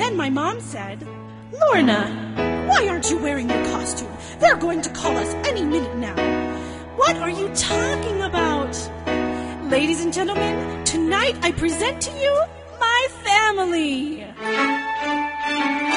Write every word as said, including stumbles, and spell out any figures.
Then my mom said, "Lorna, why aren't you wearing your costume? They're going to call us any minute now." "What are you talking about?" "Ladies and gentlemen, tonight I present to you my family."